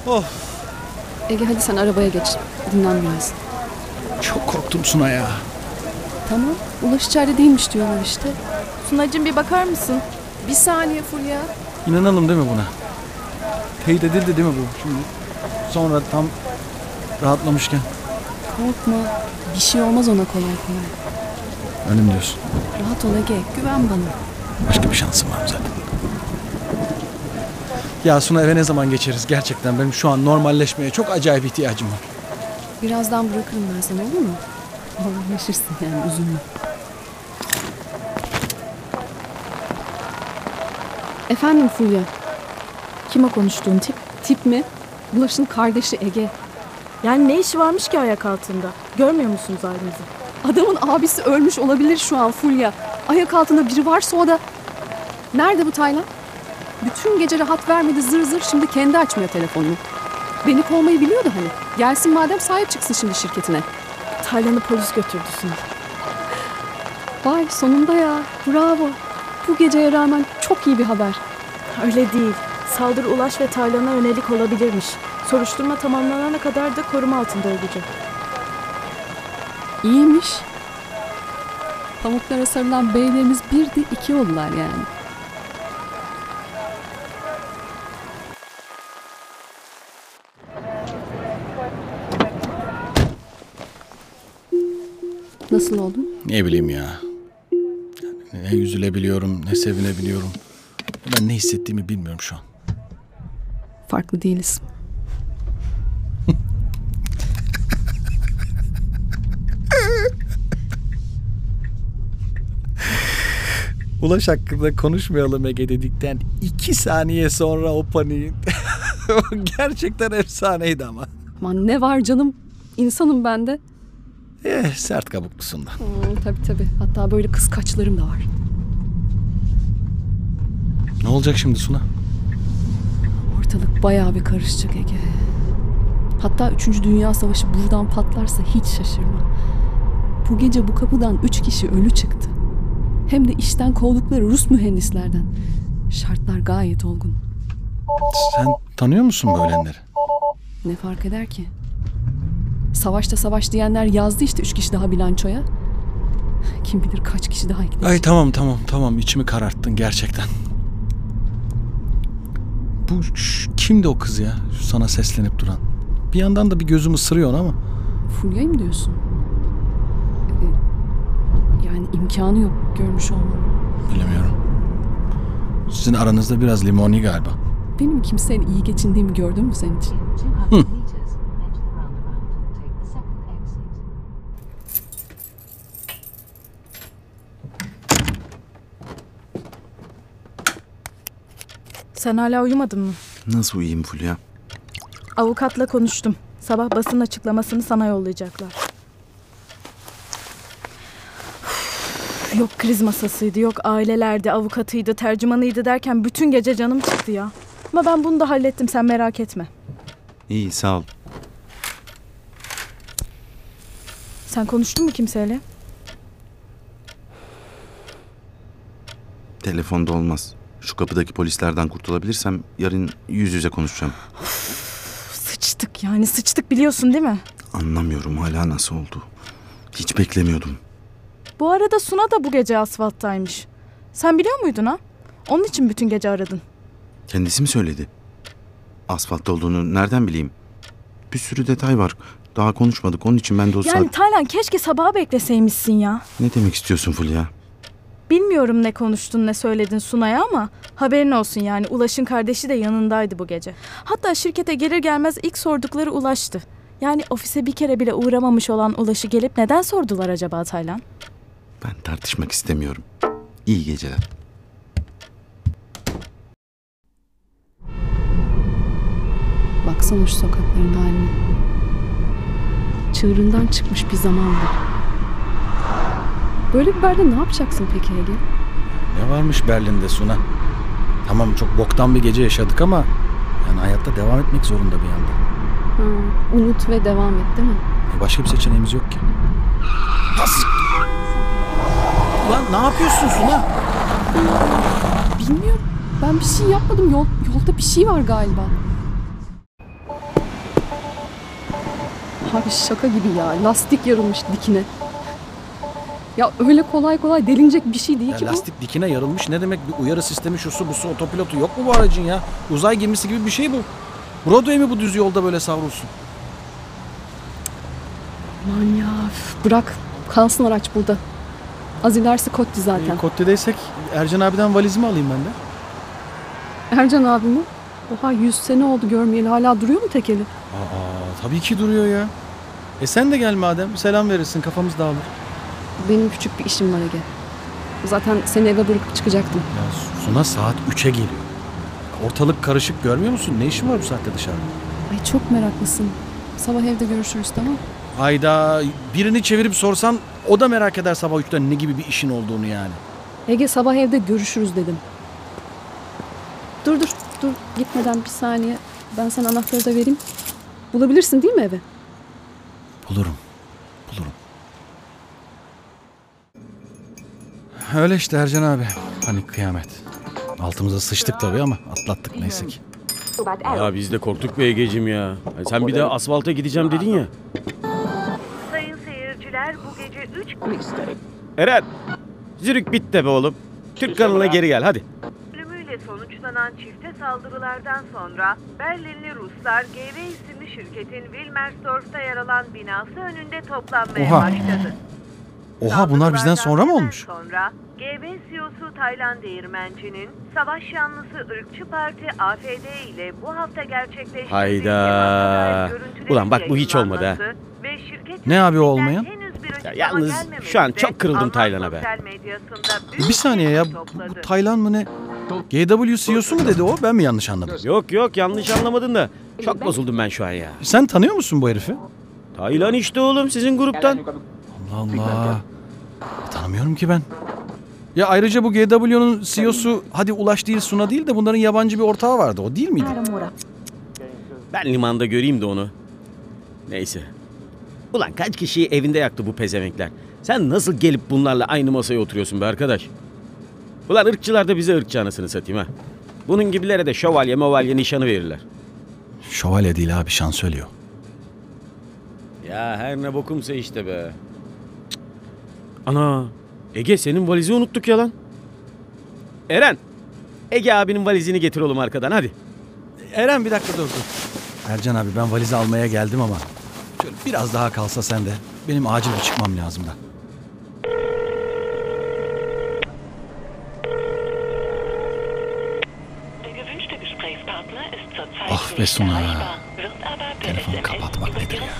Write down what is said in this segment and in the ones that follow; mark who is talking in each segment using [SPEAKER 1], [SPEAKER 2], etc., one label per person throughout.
[SPEAKER 1] Oh.
[SPEAKER 2] Ege hadi sen arabaya geç. Dinlen biraz.
[SPEAKER 1] Çok korktum Suna ya.
[SPEAKER 2] Tamam. Ulaş içeride değilmiş diyorlar işte.
[SPEAKER 3] Sunacığım bir bakar mısın?
[SPEAKER 2] Bir saniye Fulya.
[SPEAKER 1] İnanalım değil mi buna? Teyit edildi değil mi bu şimdi? Sonra tam rahatlamışken.
[SPEAKER 2] Korkma. Bir şey olmaz ona kolay kolay.
[SPEAKER 1] Öyle mi diyorsun?
[SPEAKER 2] Rahat ol Ege. Güven bana.
[SPEAKER 1] Başka bir şansım var mı zaten? Ya Suna eve ne zaman geçeriz? Gerçekten benim şu an normalleşmeye çok acayip ihtiyacım var.
[SPEAKER 2] Birazdan bırakırım ben seni, olur mu? Normalleşirsin yani, üzülme. Efendim Fulya.
[SPEAKER 3] Kim o konuştuğun tip?
[SPEAKER 2] Tip mi? Ulaş'ın kardeşi Ege.
[SPEAKER 3] Yani ne işi varmış ki ayak altında? Görmüyor musunuz halinizi?
[SPEAKER 2] Adamın abisi ölmüş olabilir şu an Fulya. Ayak altında biri varsa o da... Nerede bu Taylan? Bütün gece rahat vermedi zır zır, şimdi kendi açmıyor telefonunu. Beni kovmayı biliyordu hani. Gelsin madem, sahip çıksın şimdi şirketine.
[SPEAKER 3] Taylan'ı polis götürdü Suna.
[SPEAKER 2] Vay sonunda ya, bravo. Bu geceye rağmen çok iyi bir haber.
[SPEAKER 3] Öyle değil. Saldırı Ulaş ve Taylan'a yönelik olabilirmiş. Soruşturma tamamlanana kadar da koruma altında olacak.
[SPEAKER 2] İyiymiş. Pamuklara sarılan beylerimiz birdi, iki oldular yani. Nasıl oldun?
[SPEAKER 1] Ne bileyim ya. Yani ne üzülebiliyorum, ne sevinebiliyorum. Ben ne hissettiğimi bilmiyorum şu an.
[SPEAKER 2] Farklı değiliz.
[SPEAKER 1] Ulaş hakkında konuşmayalım Ege dedikten 2 saniye sonra o paniğin. Gerçekten efsaneydi ama.
[SPEAKER 2] Aman ne var canım? İnsanım ben de.
[SPEAKER 1] Sert kabuklusun da.
[SPEAKER 2] Tabii. Hatta böyle kıskaçlarım da var.
[SPEAKER 1] Ne olacak şimdi Suna?
[SPEAKER 2] Ortalık bayağı bir karışacak Ege. Hatta 3. Dünya Savaşı buradan patlarsa hiç şaşırma. Bu gece bu kapıdan 3 kişi ölü çıktı. Hem de işten kovdukları Rus mühendislerden. Şartlar gayet olgun.
[SPEAKER 1] Sen tanıyor musun bu ölenleri?
[SPEAKER 2] Ne fark eder ki? Savaşta savaş diyenler yazdı işte 3 kişi daha bilançoya. Kim bilir kaç kişi daha ekleyecek.
[SPEAKER 1] Ay tamam içimi kararttın gerçekten. Bu kimdi o kız ya? Sana seslenip duran. Bir yandan da bir gözüm ısırıyor ama.
[SPEAKER 2] Fulya'yı mı diyorsun? Yani imkanı yok görmüş olmam.
[SPEAKER 1] Bilemiyorum. Sizin aranızda biraz limoni galiba.
[SPEAKER 2] Benim kimseyle iyi geçindiğimi gördün mü sen hiç?
[SPEAKER 3] Sen hala uyumadın mı?
[SPEAKER 4] Nasıl uyuyayım Fulya?
[SPEAKER 3] Avukatla konuştum. Sabah basın açıklamasını sana yollayacaklar. Yok kriz masasıydı, yok ailelerdi, avukatıydı, tercümanıydı derken bütün gece canım çıktı ya. Ama ben bunu da hallettim, sen merak etme.
[SPEAKER 4] İyi sağ ol.
[SPEAKER 3] Sen konuştun mu kimseyle?
[SPEAKER 4] Telefonda olmaz. Şu kapıdaki polislerden kurtulabilirsem yarın yüz yüze konuşacağım.
[SPEAKER 3] Sıçtık biliyorsun değil mi?
[SPEAKER 4] Anlamıyorum hala nasıl oldu. Hiç beklemiyordum.
[SPEAKER 3] Bu arada Suna da bu gece asfalttaymış. Sen biliyor muydun ha? Onun için bütün gece aradın.
[SPEAKER 4] Kendisi mi söyledi? Asfaltta olduğunu nereden bileyim? Bir sürü detay var. Daha konuşmadık onun için ben de o
[SPEAKER 3] Yani Taylan keşke sabaha bekleseymişsin ya.
[SPEAKER 4] Ne demek istiyorsun Fulya?
[SPEAKER 3] Bilmiyorum ne konuştun ne söyledin Sunay'a ama haberin olsun yani Ulaş'ın kardeşi de yanındaydı bu gece. Hatta şirkete gelir gelmez ilk sordukları Ulaş'tı. Yani ofise bir kere bile uğramamış olan Ulaş'ı gelip neden sordular acaba Taylan?
[SPEAKER 4] Ben tartışmak istemiyorum. İyi geceler.
[SPEAKER 2] Baksana şu sokakların haline. Çığırından çıkmış bir zaman bu. Böyle bir berde ne yapacaksın peki Ege?
[SPEAKER 1] Ne varmış Berlin'de Suna? Tamam çok boktan bir gece yaşadık ama yani hayatta devam etmek zorunda bir yandan.
[SPEAKER 2] Unut ve devam et değil mi?
[SPEAKER 1] Başka bir seçeneğimiz yok ki. Nasıl? Ulan ne yapıyorsun Suna?
[SPEAKER 2] Bilmiyorum. Ben bir şey yapmadım. Yolda bir şey var galiba. Abi şaka gibi ya. Lastik yarılmış dikine. Ya öyle kolay kolay delinecek bir şey değil
[SPEAKER 1] Ya
[SPEAKER 2] ki bu.
[SPEAKER 1] lastik dikine yarılmış ne demek? Bir uyarı sistemi şusu busu otopilotu yok mu bu aracın ya? Uzay gemisi gibi bir şey bu. Broadway mi bu düz yolda böyle savrulsun?
[SPEAKER 2] Aman ya üf, bırak. Kalsın araç burada. Az ilerisi Kotti zaten.
[SPEAKER 1] Kotte'deysek Ercan abiden valizimi alayım ben de.
[SPEAKER 2] Ercan abi mi? Oha 100 sene oldu görmeyeli. Hala duruyor mu tekeli?
[SPEAKER 1] Aa tabii ki duruyor ya. Sen de gel madem. Selam verirsin kafamız dağılır.
[SPEAKER 2] Benim küçük bir işim var Ege. Zaten seni eve bırakıp çıkacaktım.
[SPEAKER 1] Ya Suna saat 3'e geliyor. Ortalık karışık görmüyor musun? Ne işin var bu saatte dışarıda?
[SPEAKER 2] Ay çok meraklısın. Sabah evde görüşürüz tamam.
[SPEAKER 1] Hayda birini çevirip sorsan o da merak eder sabah 3'te ne gibi bir işin olduğunu yani.
[SPEAKER 2] Ege sabah evde görüşürüz dedim. Dur gitmeden bir saniye. Ben sana anahtarı da vereyim. Bulabilirsin değil mi evi?
[SPEAKER 1] Bulurum. Öyle işte Ercan abi. Panik kıyamet. Altımıza sıçtık tabii ama atlattık neyse ki.
[SPEAKER 5] Ya biz de korktuk be Egeciğim ya. Sen bir de asfalta gideceğim dedin ya.
[SPEAKER 6] Sayın seyirciler bu gece 3
[SPEAKER 5] Eren, zürük bitti be oğlum. Türk kanalına geri gel hadi.
[SPEAKER 6] ölümüyle sonuçlanan çifte saldırılardan sonra Berlinli Ruslar GV isimli şirketin Wilmersdorf'ta yer alan binası önünde toplanmaya
[SPEAKER 1] Oha.
[SPEAKER 6] başladı.
[SPEAKER 1] Oha bunlar bizden sonra mı
[SPEAKER 6] Saldırılardan
[SPEAKER 1] olmuş?
[SPEAKER 6] hemen sonra GV CEO'su Taylan Değirmenci'nin savaş yanlısı ırkçı parti AfD ile bu hafta gerçekleştirdiği
[SPEAKER 5] Hayda.
[SPEAKER 6] temaslara dair görüntülerin
[SPEAKER 5] Ulan bak bu hiç olmadı ha.
[SPEAKER 6] yayınlanması ve şirket
[SPEAKER 1] Ne abi o olmayan?
[SPEAKER 6] henüz bir
[SPEAKER 5] Ya
[SPEAKER 6] açıklama
[SPEAKER 5] yalnız
[SPEAKER 6] gelmemekte
[SPEAKER 5] şu an çok kırıldım
[SPEAKER 6] Alman
[SPEAKER 5] Taylan'a be.
[SPEAKER 6] sosyal medyasında büyük
[SPEAKER 1] Bir saniye ya.
[SPEAKER 6] tepki
[SPEAKER 1] Bu
[SPEAKER 6] topladı.
[SPEAKER 1] Taylan mı ne? GW CEO'su mu dedi o? Ben mi yanlış anladım?
[SPEAKER 5] Yok yanlış anlamadın da. Çok bozuldum ben şu an ya.
[SPEAKER 1] Sen tanıyor musun bu herifi?
[SPEAKER 5] Taylan işte oğlum sizin gruptan.
[SPEAKER 1] Allah Allah. Tanımıyorum ki ben. Ya ayrıca bu GW'nun CEO'su hadi Ulaş değil Suna değil de bunların yabancı bir ortağı vardı. O değil miydi?
[SPEAKER 5] Ben limanda göreyim de onu. Neyse. Ulan kaç kişiyi evinde yaktı bu pezevenkler. Sen nasıl gelip bunlarla aynı masaya oturuyorsun be arkadaş? Ulan ırkçılar da bize ırkçı anasını satayım ha. Bunun gibilere de şövalye movalye nişanı verirler.
[SPEAKER 1] Şövalye değil abi şan söylüyor.
[SPEAKER 5] Ya her ne bokumsa işte be. Cık. Ana. Ege senin valizi unuttuk ya lan. Eren. Ege abinin valizini getir oğlum arkadan hadi.
[SPEAKER 1] Eren bir dakika dur. Ercan abi ben valizi almaya geldim ama şöyle biraz daha kalsa sen de. Benim acil bir çıkmam lazım da.
[SPEAKER 7] Ah be Suna.
[SPEAKER 1] Telefonu kapatmak nedir ya?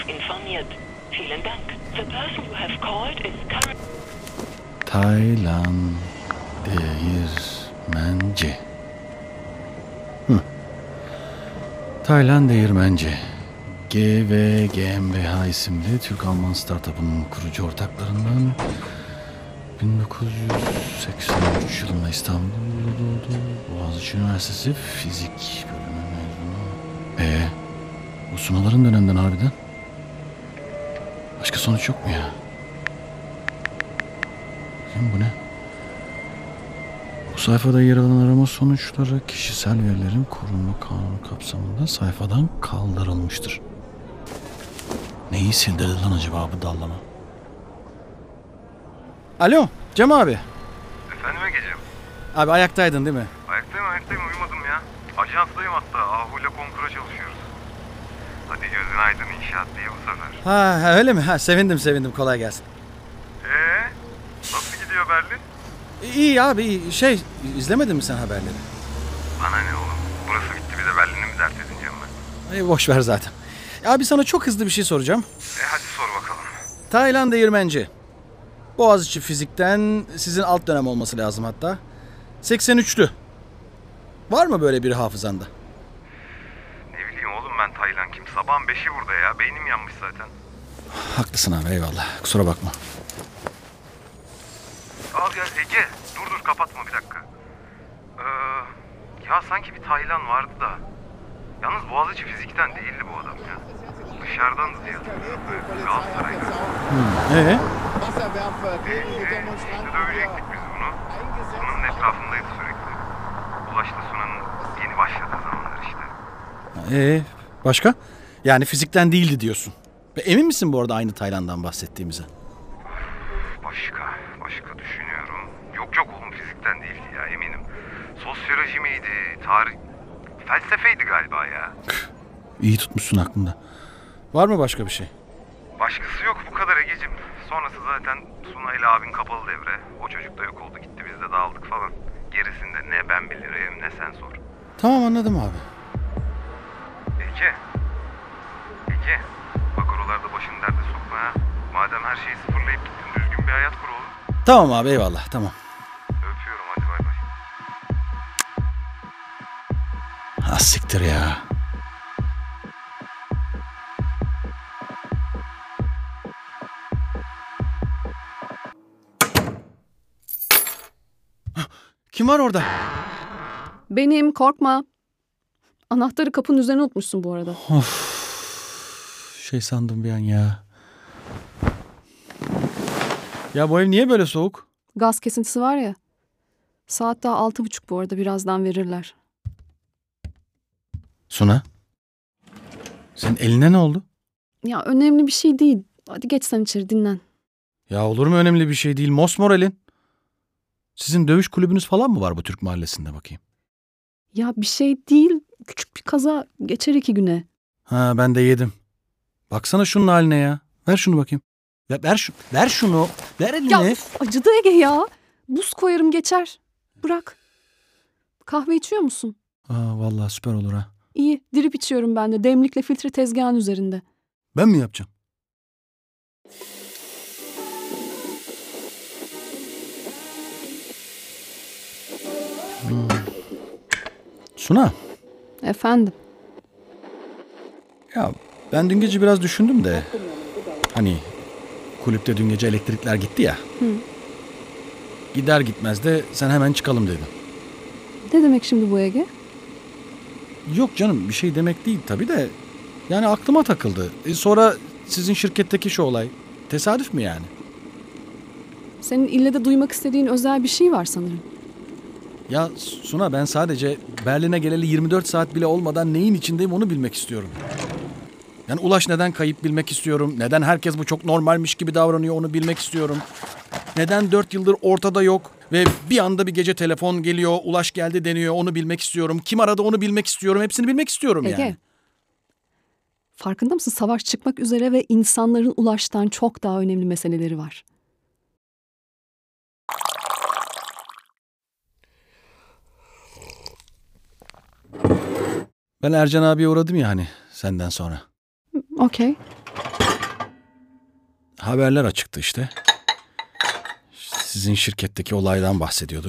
[SPEAKER 1] Taylan Değirmenci. Taylan Değirmenci. GV GmbH isimli Türk-Alman startup'ının kurucu ortaklarından 1983 yılında İstanbul'da doğdu. Boğaziçi Üniversitesi Fizik bölümü mezunu. Bu Sunaların dönemden harbiden. Başka sonuç yok mu ya? Kim bu ne? Bu sayfada yer alan arama sonuçları kişisel verilerin korunma kanunu kapsamında sayfadan kaldırılmıştır. Neyi sildirdi lan acaba bu dallama? Alo Cem abi.
[SPEAKER 8] Efendim Ege'ciğim?
[SPEAKER 1] Abi ayaktaydın değil mi?
[SPEAKER 8] Ayaktayım uyumadım ya. Ajanstayım hatta. Ahu'yla konkura çalışıyoruz. Hadi gözün aydın inşaat diye bu sefer.
[SPEAKER 1] Ha öyle mi? Ha sevindim kolay gelsin.
[SPEAKER 8] Nasıl gidiyor Berlin?
[SPEAKER 1] İyi abi iyi. İzlemedin mi sen haberleri?
[SPEAKER 8] Bana ne oğlum? Burası bitti bir de Berlin'i mi dert edineceğim ben?
[SPEAKER 1] Boş ver zaten. Abi sana çok hızlı bir şey soracağım.
[SPEAKER 8] Hadi sor bakalım.
[SPEAKER 1] Taylan Değirmenci. Boğaziçi Fizik'ten sizin alt dönem olması lazım hatta. 83'lü. Var mı böyle bir hafızanda?
[SPEAKER 8] Ne bileyim oğlum ben Taylan kim? Sabahın 5'i burada ya. Beynim yanmış zaten.
[SPEAKER 1] Haklısın abi eyvallah. Kusura bakma.
[SPEAKER 8] Al ya Ege. Dur kapatma bir dakika. Ya sanki bir Taylan vardı da. Yalnız Boğaziçi Fizik'ten değildi bu adam ya. Dışarıdandı diye hatırlıyorum. Böyle Galatasaray'da. İşte dövecektik biz bunu. Sunan'ın etrafındaydı sürekli. Ulaş'ta Sunan'ın yeni başladığı zamanlar işte.
[SPEAKER 1] Başka? Yani fizikten değildi diyorsun. Ve emin misin bu arada aynı Tayland'dan bahsettiğimize?
[SPEAKER 8] Başka düşünüyorum. Yok oğlum fizikten değildi ya eminim. Sosyoloji miydi, tarih, felsefeydi galiba ya.
[SPEAKER 1] İyi tutmuşsun aklında. Var mı başka bir şey?
[SPEAKER 8] Başkası yok bu kadar Egeciğim. Sonrası zaten Suna ile abin kapalı devre. O çocuk da yok oldu gitti biz de dağıldık falan. Gerisinde ne ben bilirim ne sen sor.
[SPEAKER 1] Tamam anladım abi.
[SPEAKER 8] Ege. Bak oralarda başını derde sokma ha. Madem her şeyi sıfırlayıp gittin düzgün bir hayat kur oğlum.
[SPEAKER 1] Tamam abi eyvallah tamam.
[SPEAKER 8] Öpüyorum hadi bay bay.
[SPEAKER 1] Ha siktir ya. Kim var orada?
[SPEAKER 2] Benim, korkma. Anahtarı kapının üzerine unutmuşsun bu arada.
[SPEAKER 1] Of. Şey sandım bir an ya. Ya bu ev niye böyle soğuk?
[SPEAKER 2] Gaz kesintisi var ya. Saat daha 6:30 bu arada, birazdan verirler.
[SPEAKER 1] Suna. Senin eline ne oldu?
[SPEAKER 2] Ya önemli bir şey değil. Hadi geç sen içeri, dinlen.
[SPEAKER 1] Ya olur mu önemli bir şey değil. Mosmor elin. Sizin dövüş kulübünüz falan mı var bu Türk mahallesinde bakayım?
[SPEAKER 2] Ya bir şey değil. Küçük bir kaza, geçer 2 güne.
[SPEAKER 1] Ha ben de yedim. Baksana şunun haline ya. Ver şunu bakayım. Ya ver şunu. Ver elini.
[SPEAKER 2] Ya üf, acıdı Ege ya. Buz koyarım geçer. Bırak. Kahve içiyor musun?
[SPEAKER 1] Aa vallahi süper olur ha.
[SPEAKER 2] İyi, dirip içiyorum ben de. Demlikle filtre tezgahın üzerinde.
[SPEAKER 1] Ben mi yapacağım? Suna.
[SPEAKER 2] Efendim?
[SPEAKER 1] Ya ben dün gece biraz düşündüm de. Hani kulüpte dün gece elektrikler gitti ya.
[SPEAKER 2] Hı.
[SPEAKER 1] Gider gitmez de sen hemen çıkalım dedim.
[SPEAKER 2] Ne demek şimdi bu Ege?
[SPEAKER 1] Yok canım bir şey demek değil tabii de. Yani aklıma takıldı. Sonra sizin şirketteki şu olay. Tesadüf mü yani?
[SPEAKER 2] Senin ille de duymak istediğin özel bir şey var sanırım.
[SPEAKER 1] Ya Suna ben sadece Berlin'e geleli 24 saat bile olmadan neyin içindeyim onu bilmek istiyorum. Yani Ulaş neden kayıp bilmek istiyorum. Neden herkes bu çok normalmiş gibi davranıyor onu bilmek istiyorum. Neden 4 yıldır ortada yok ve bir anda bir gece telefon geliyor, Ulaş geldi deniyor onu bilmek istiyorum. Kim aradı onu bilmek istiyorum. Hepsini bilmek istiyorum
[SPEAKER 2] Ege,
[SPEAKER 1] yani.
[SPEAKER 2] farkında mısın? Savaş çıkmak üzere ve insanların Ulaş'tan çok daha önemli meseleleri var.
[SPEAKER 1] Ben Ercan abiye uğradım ya hani senden sonra.
[SPEAKER 2] Okey.
[SPEAKER 1] Haberler açıktı işte. Sizin şirketteki olaydan bahsediyordu.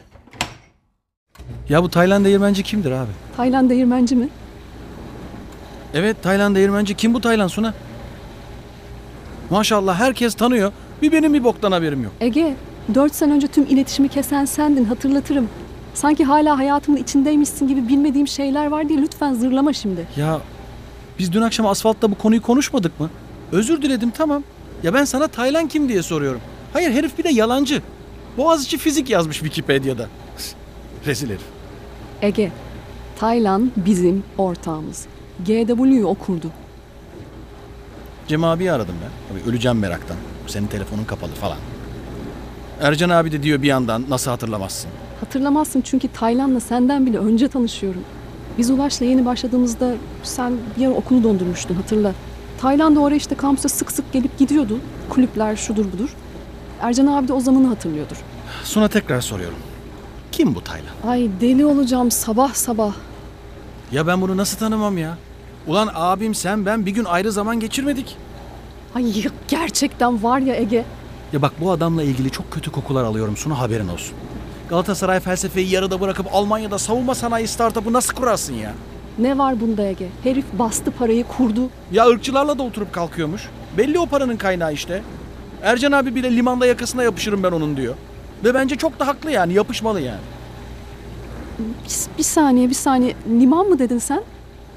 [SPEAKER 1] Ya bu Tayland değirmenci kimdir abi?
[SPEAKER 2] Tayland değirmenci mi?
[SPEAKER 1] Evet Tayland değirmenci. Kim bu Tayland Suna? Maşallah herkes tanıyor. Bir benim bir boktan haberim yok.
[SPEAKER 2] Ege, 4 sene önce tüm iletişimi kesen sendin, hatırlatırım. Sanki hala hayatımın içindeymişsin gibi bilmediğim şeyler var diye lütfen zırlama şimdi.
[SPEAKER 1] Ya biz dün akşam asfaltta bu konuyu konuşmadık mı? Özür diledim tamam. Ya ben sana Tayland kim diye soruyorum. Hayır herif bir de yalancı. Boğaziçi fizik yazmış Wikipedia'da. Rezil herif.
[SPEAKER 2] Ege, Tayland bizim ortağımız. GW'yu o kurdu.
[SPEAKER 1] Cem abiyi aradım ben. Tabii öleceğim meraktan. Senin telefonun kapalı falan. Ercan abi de diyor bir yandan nasıl hatırlamazsın?
[SPEAKER 2] Hatırlamazsın çünkü Tayland'la senden bile önce tanışıyorum. Biz Ulaş'la yeni başladığımızda sen bir ara okulu dondurmuştun, hatırla. Tayland'a oraya işte kampüse sık sık gelip gidiyordu. Kulüpler şudur budur. Ercan abi de o zamanı hatırlıyordur.
[SPEAKER 1] Suna tekrar soruyorum. Kim bu Tayland?
[SPEAKER 2] Ay deli olacağım sabah sabah.
[SPEAKER 1] Ya ben bunu nasıl tanımam ya? Ulan abim sen ben bir gün ayrı zaman geçirmedik.
[SPEAKER 2] Ay gerçekten var ya Ege.
[SPEAKER 1] Ya bak bu adamla ilgili çok kötü kokular alıyorum Suna haberin olsun. Galatasaray felsefeyi yarıda bırakıp Almanya'da savunma sanayi startup'ı nasıl kurarsın ya?
[SPEAKER 2] Ne var bunda Ege? Herif bastı parayı kurdu.
[SPEAKER 1] Ya ırkçılarla da oturup kalkıyormuş. Belli o paranın kaynağı işte. Ercan abi bile limanda yakasına yapışırım ben onun diyor. Ve bence çok da haklı yani yapışmalı yani.
[SPEAKER 2] Bir saniye. Liman mı dedin sen?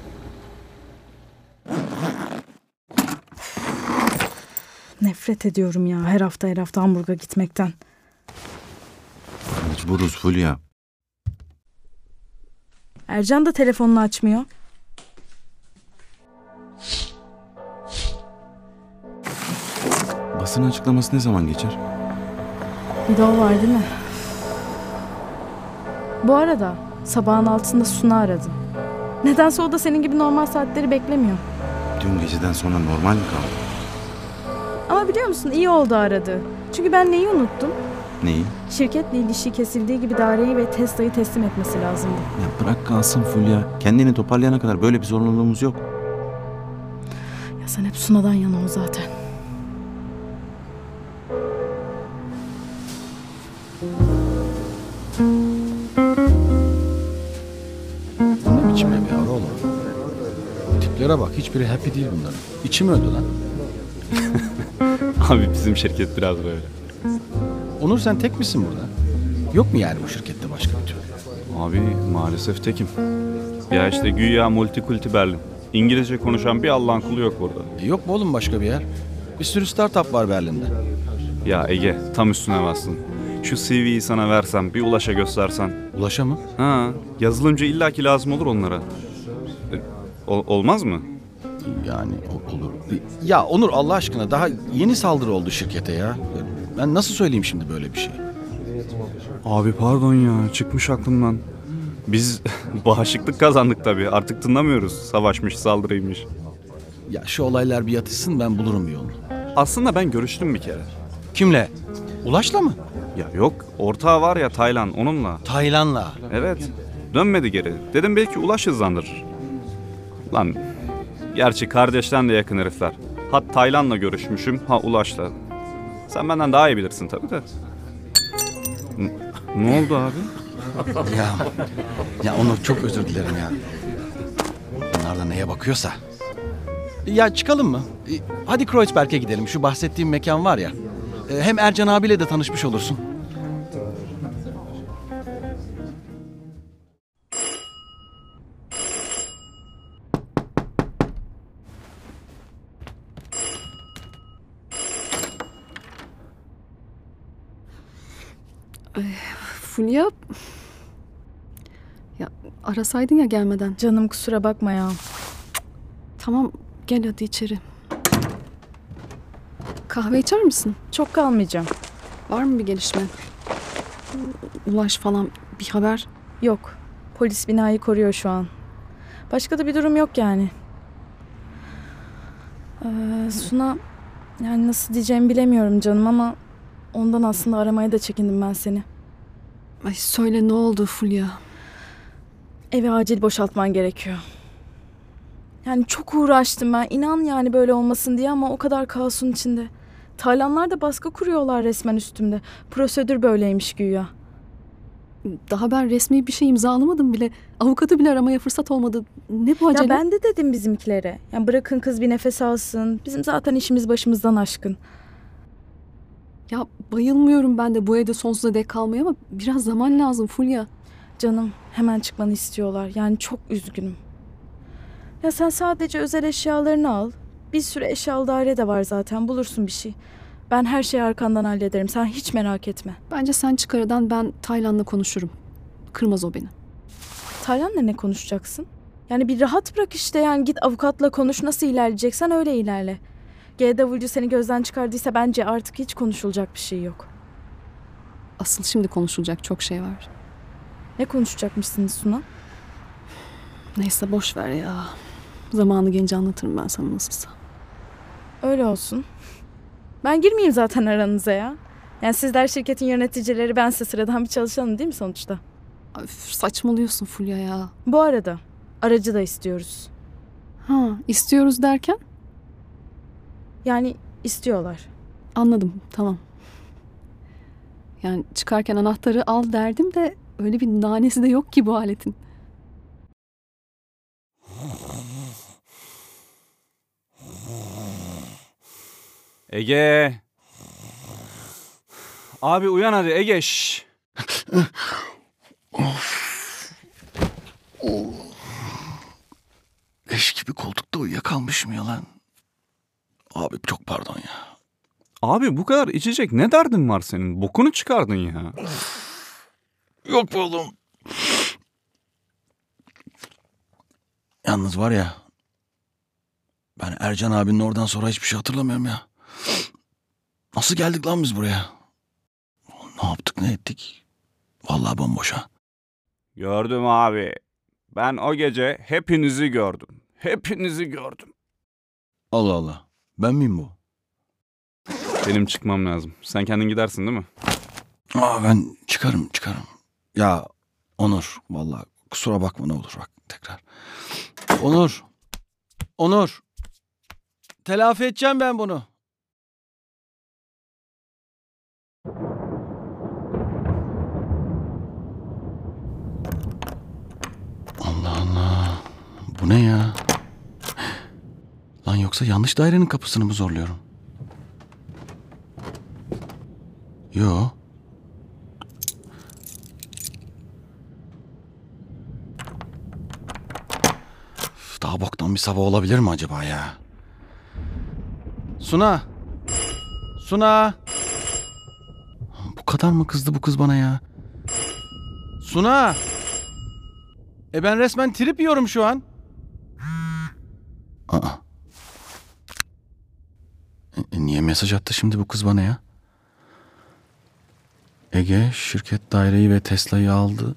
[SPEAKER 3] Nefret ediyorum ya her hafta Hamburg'a gitmekten.
[SPEAKER 4] Mecburuz Fulya.
[SPEAKER 3] Ercan da telefonunu açmıyor.
[SPEAKER 4] Basın açıklaması ne zaman geçer?
[SPEAKER 3] Bir de o var değil mi? Bu arada sabahın altında Suna aradı. Nedense o da senin gibi normal saatleri beklemiyor.
[SPEAKER 4] Dün geceden sonra normal mi kaldı?
[SPEAKER 3] Ama biliyor musun iyi oldu aradı. Çünkü ben neyi unuttum?
[SPEAKER 4] Neyi?
[SPEAKER 3] Şirketle ilişki kesildiği gibi daireyi ve Tesla'yı teslim etmesi lazımdı.
[SPEAKER 4] Ya bırak kalsın Fulya. Kendini toparlayana kadar böyle bir zorunluluğumuz yok.
[SPEAKER 3] Ya sen hep Suna'dan yana ol zaten.
[SPEAKER 1] Bu ne biçim ev ya oğlum? Tiplere bak, hiçbiri happy değil bunların. İçim öldü lan.
[SPEAKER 7] Abi bizim şirket biraz böyle.
[SPEAKER 1] Onur sen tek misin burada? Yok mu yani bu şirkette başka bir türlü?
[SPEAKER 7] Abi maalesef tekim. Ya işte güya multikulti Berlin. İngilizce konuşan bir Allah'ın kulu yok burada.
[SPEAKER 1] Yok mu oğlum başka bir yer? Bir sürü startup var Berlin'de.
[SPEAKER 7] Ya Ege tam üstüne bastın. Şu CV'yi sana versem bir Ulaş'a göstersen.
[SPEAKER 1] Ulaşa mı?
[SPEAKER 7] Ha, yazılımcı illaki lazım olur onlara. Olmaz mı?
[SPEAKER 1] Yani olur. Ya Onur Allah aşkına daha yeni saldırı oldu şirkete ya. Ben nasıl söyleyeyim şimdi böyle bir şey?
[SPEAKER 7] Abi pardon ya çıkmış aklımdan. Biz bağışıklık kazandık tabii. Artık tınlamıyoruz. Savaşmış, saldırıymış.
[SPEAKER 1] Ya şu olaylar bir yatışsın ben bulurum bir yolunu.
[SPEAKER 7] Aslında ben görüştüm bir kere.
[SPEAKER 1] Kimle? Ulaş'la mı?
[SPEAKER 7] Ya yok, ortağı var ya Taylan, onunla.
[SPEAKER 1] Taylan'la.
[SPEAKER 7] Evet, dönmedi geri. Dedim belki Ulaş hızlandırır. Lan, gerçi kardeşten de yakın herifler. Ha Taylan'la görüşmüşüm, ha Ulaş'la. Sen benden daha iyi bilirsin tabii de. Ne oldu abi?
[SPEAKER 1] Ya Onur çok özür dilerim ya. Bunlar da neye bakıyorsa. Ya çıkalım mı? Hadi Kreuzberg'e gidelim. Şu bahsettiğim mekan var ya. Hem Ercan abiyle de tanışmış olursun.
[SPEAKER 2] Fulya... Ya arasaydın ya gelmeden.
[SPEAKER 3] Canım kusura bakma ya.
[SPEAKER 2] Tamam gel hadi içeri. Kahve içer misin?
[SPEAKER 3] Çok kalmayacağım.
[SPEAKER 2] Var mı bir gelişme? Ulaş falan bir haber?
[SPEAKER 3] Yok. Polis binayı koruyor şu an. Başka da bir durum yok yani. Suna, yani nasıl diyeceğimi bilemiyorum canım ama ondan aslında aramaya da çekindim ben seni.
[SPEAKER 2] Ay söyle ne oldu Fulya?
[SPEAKER 3] Evi acil boşaltman gerekiyor. Yani çok uğraştım ben. İnan yani böyle olmasın diye ama o kadar kaosun içinde. Taylanlar da baskı kuruyorlar resmen üstümde. Prosedür böyleymiş güya.
[SPEAKER 2] Daha ben resmi bir şey imzalamadım bile. Avukatı bile aramaya fırsat olmadı. Ne bu acele?
[SPEAKER 3] Ya ben de dedim bizimkilere. Yani bırakın kız bir nefes alsın. Bizim zaten işimiz başımızdan aşkın.
[SPEAKER 2] Ya bayılmıyorum ben de bu evde sonsuza dek kalmaya ama biraz zaman lazım Fulya.
[SPEAKER 3] Canım hemen çıkmanı istiyorlar. Yani çok üzgünüm. Ya sen sadece özel eşyalarını al. Bir sürü eşyalı daire de var zaten. Bulursun bir şey. Ben her şeyi arkandan hallederim. Sen hiç merak etme.
[SPEAKER 2] Bence sen çık aradan ben Taylan'la konuşurum. Kırmaz o beni.
[SPEAKER 3] Taylan'la ne konuşacaksın? Yani bir rahat bırak işte yani git avukatla konuş nasıl ilerleyeceksen öyle ilerle. GW seni gözden çıkardıysa bence artık hiç konuşulacak bir şey yok.
[SPEAKER 2] Asıl şimdi konuşulacak çok şey var.
[SPEAKER 3] Ne konuşacakmışsınız Suna?
[SPEAKER 2] Neyse boş ver ya. Zamanı gelince anlatırım ben sana nasılsa.
[SPEAKER 3] Öyle olsun. Ben girmeyeyim zaten aranıza ya. Yani sizler şirketin yöneticileri bense sıradan bir çalışanım değil mi sonuçta?
[SPEAKER 2] Öf, saçmalıyorsun Fulya ya.
[SPEAKER 3] Bu arada aracı da istiyoruz.
[SPEAKER 2] Ha istiyoruz derken?
[SPEAKER 3] Yani istiyorlar.
[SPEAKER 2] Anladım tamam. Yani çıkarken anahtarı al derdim de öyle bir nanesi de yok ki bu aletin.
[SPEAKER 7] Ege. Abi uyan hadi Ege. Şş.
[SPEAKER 1] Leş gibi koltukta uyuyakalmışım ya lan. Abi çok pardon ya.
[SPEAKER 7] Abi bu kadar içecek ne derdin var senin? Bokunu çıkardın ya.
[SPEAKER 1] Yok be oğlum. Yalnız var ya. Ben Ercan abinin oradan sonra hiçbir şey hatırlamıyorum ya. Nasıl geldik lan biz buraya? Ne yaptık ne ettik? Vallahi bomboşa.
[SPEAKER 7] Gördüm abi. Ben o gece hepinizi gördüm. Hepinizi gördüm.
[SPEAKER 1] Allah Allah. Ben miyim bu?
[SPEAKER 7] Benim çıkmam lazım. Sen kendin gidersin değil mi?
[SPEAKER 1] Ben çıkarım. Ya Onur vallahi kusura bakma ne olur bak tekrar. Onur. Telafi edeceğim ben bunu. Allah Allah. Bu ne ya? Lan yoksa yanlış dairenin kapısını mı zorluyorum? Yo. Daha boktan bir sabah olabilir mi acaba ya? Suna. Bu kadar mı kızdı bu kız bana ya? Suna. Ben resmen trip yiyorum şu an. Aa. Niye mesaj attı şimdi bu kız bana ya? Ege şirket daireyi ve Tesla'yı aldı.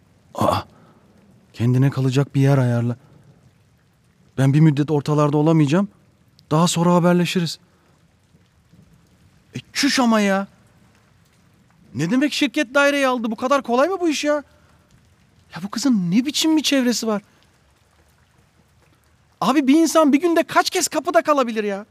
[SPEAKER 1] Kendine kalacak bir yer ayarla. Ben bir müddet ortalarda olamayacağım. Daha sonra haberleşiriz. Çüş ama ya. Ne demek şirket daireyi aldı? Bu kadar kolay mı bu iş ya? Ya bu kızın ne biçim bir çevresi var? Abi bir insan bir günde kaç kez kapıda kalabilir ya?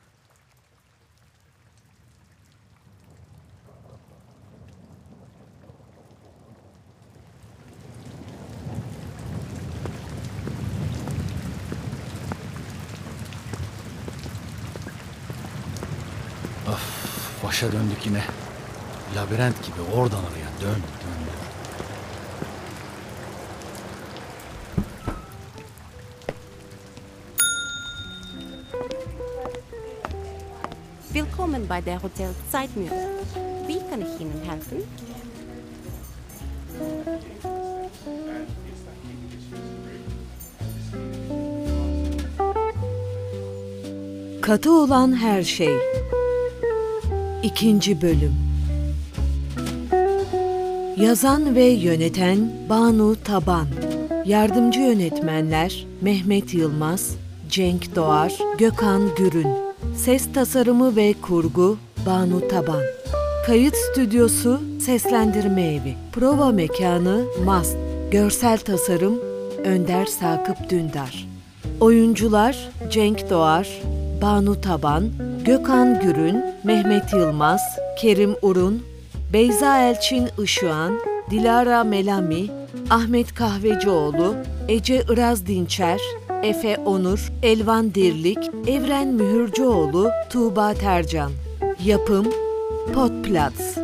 [SPEAKER 1] Başa döndük yine. Labirent gibi oradan oraya dön.
[SPEAKER 9] Willkommen bei der Hotel Zeitmühle. Wie kann ich Ihnen helfen?
[SPEAKER 10] Katı olan her şey. 2. bölüm. Yazan ve yöneten Banu Taban. Yardımcı yönetmenler Mehmet Yılmaz, Cenk Doğar, Gökhan Gürün. Ses tasarımı ve kurgu Banu Taban. Kayıt stüdyosu Seslendirme Evi. Prova mekanı MAST. Görsel tasarım Önder Sakıp Dündar. Oyuncular Cenk Doğar, Banu Taban, Gökhan Gürün, Mehmet Yılmaz, Kerim Urun, Beyza Elçin Işıhan, Dilara Melami, Ahmet Kahvecioğlu, Ece Iraz Dinçer, Efe Onur, Elvan Dirlik, Evren Mühürcüoğlu, Tuğba Tercan. Yapım Podplatz.